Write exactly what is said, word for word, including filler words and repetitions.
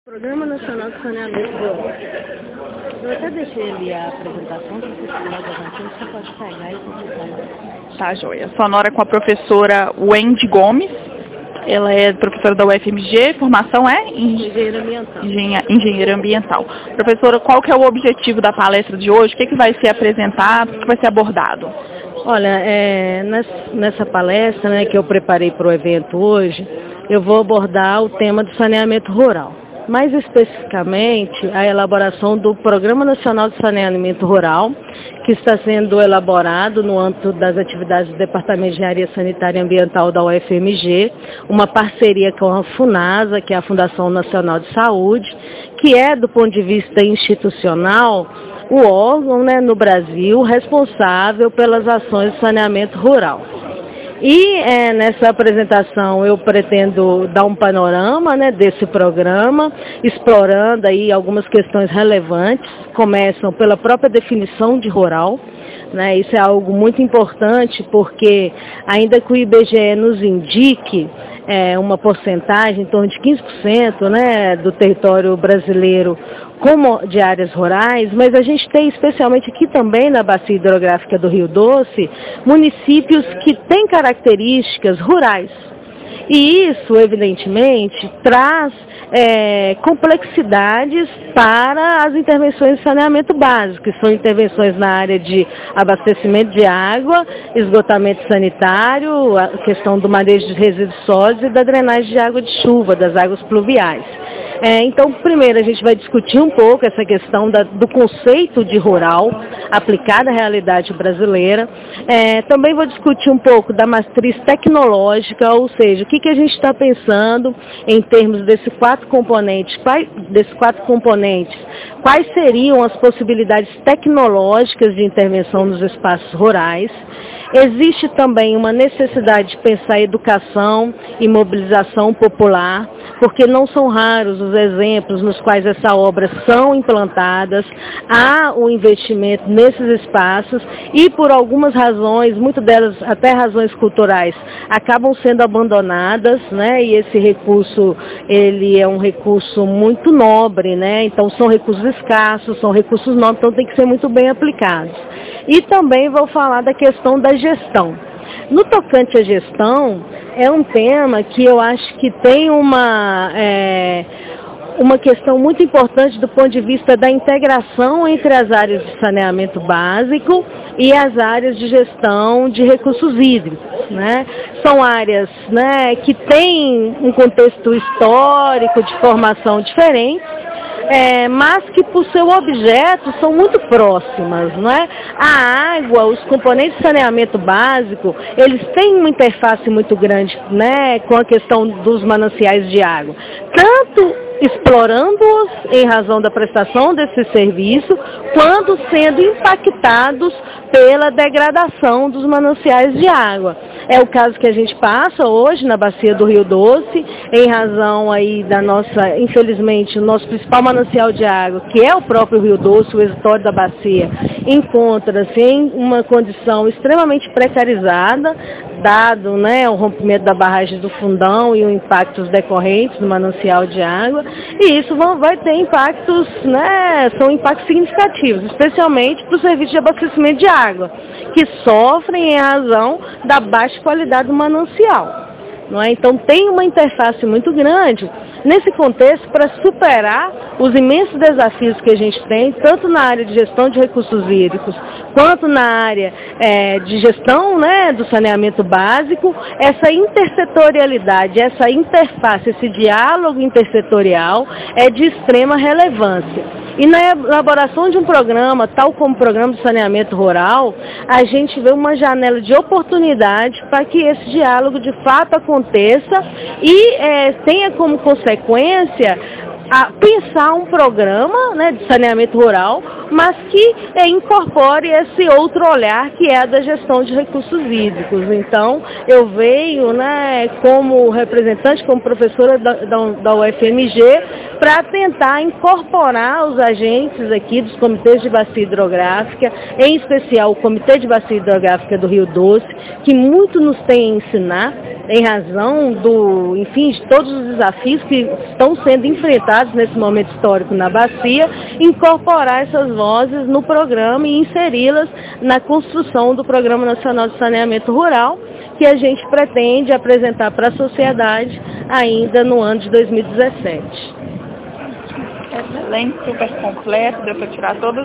Programa Nacional de Saneamento Rural. Eu até deixei ali a apresentação, se você estiver levantando, você pode pegar e consultar. Tá, joia. Sonora com a professora Wendy Gomes. Ela é professora da U F M G, formação é? Engenheira ambiental. Engenha... Engenheira ambiental. Professora, qual que é o objetivo da palestra de hoje? O que, que vai ser apresentado? O que vai ser abordado? Olha, é, nessa palestra, né, que eu preparei para o evento hoje, eu vou abordar o tema do saneamento rural. Mais especificamente, a elaboração do Programa Nacional de Saneamento Rural, que está sendo elaborado no âmbito das atividades do Departamento de Engenharia Sanitária e Ambiental da U F M G, uma parceria com a FUNASA, que é a Fundação Nacional de Saúde, que é, do ponto de vista institucional, o órgão, né, no Brasil responsável pelas ações de saneamento rural. E é, nessa apresentação eu pretendo dar um panorama, né, desse programa, explorando aí algumas questões relevantes. Começam pela própria definição de rural, né, isso é algo muito importante porque ainda que o I B G E nos indique é, uma porcentagem, em torno de quinze por cento, né, do território brasileiro como de áreas rurais, mas a gente tem especialmente aqui também na bacia hidrográfica do Rio Doce, municípios que têm características rurais. E isso, evidentemente, traz é, complexidades para as intervenções de saneamento básico, que são intervenções na área de abastecimento de água, esgotamento sanitário, a questão do manejo de resíduos sólidos e da drenagem de água de chuva, das águas pluviais. É, então, primeiro a gente vai discutir um pouco essa questão da, do conceito de rural aplicado à realidade brasileira. É, também vou discutir um pouco da matriz tecnológica, ou seja, o que, que a gente está pensando em termos desses quatro componentes, quais, desses quatro componentes, quais seriam as possibilidades tecnológicas de intervenção nos espaços rurais. Existe também uma necessidade de pensar educação e mobilização popular, porque não são raros os exemplos nos quais essas obras são implantadas, há o investimento nesses espaços e por algumas razões, muitas delas até razões culturais, acabam sendo abandonadas, né? E esse recurso, ele é um recurso muito nobre, né? Então são recursos escassos, são recursos nobres, então tem que ser muito bem aplicados. E também vou falar da questão da gestão. No tocante à gestão, é um tema que eu acho que tem uma, é, uma questão muito importante do ponto de vista da integração entre as áreas de saneamento básico e as áreas de gestão de recursos hídricos, né? São áreas, né, que têm um contexto histórico de formação diferente, É, mas que por seu objeto são muito próximas, não é? A água, os componentes de saneamento básico, eles têm uma interface muito grande, né, com a questão dos mananciais de água. Tanto explorando-os em razão da prestação desse serviço, quanto sendo impactados pela degradação dos mananciais de água. É o caso que a gente passa hoje na bacia do Rio Doce, em razão aí da nossa, infelizmente, o nosso principal manancial de água, que é o próprio Rio Doce, o exutório da bacia, encontra-se em uma condição extremamente precarizada, dado, né, o rompimento da barragem do Fundão e os impactos decorrentes do manancial de água, e isso vão, vai ter impactos, né, são impactos significativos, especialmente para o serviço de abastecimento de água, que sofrem em razão da baixa qualidade do manancial. Não é? Então tem uma interface muito grande nesse contexto para superar os imensos desafios que a gente tem, tanto na área de gestão de recursos hídricos, quanto na área é, de gestão, né, do saneamento básico, essa intersetorialidade, essa interface, esse diálogo intersetorial é de extrema relevância. E na elaboração de um programa, tal como o Programa de Saneamento Rural, a gente vê uma janela de oportunidade para que esse diálogo de fato aconteça e é, tenha como consequência a pensar um programa, né, de saneamento rural, mas que é, incorpore esse outro olhar que é a da gestão de recursos hídricos. Então, eu venho, né, como representante, como professora da, da, da U F M G, para tentar incorporar os agentes aqui dos comitês de bacia hidrográfica, em especial o Comitê de Bacia Hidrográfica do Rio Doce, que muito nos tem a ensinar, em razão do, enfim, de todos os desafios que estão sendo enfrentados interessados nesse momento histórico na bacia, incorporar essas vozes no programa e inseri-las na construção do Programa Nacional de Saneamento Rural, que a gente pretende apresentar para a sociedade ainda no ano de dois mil e dezessete. Excelente, super completo, deu para tirar todas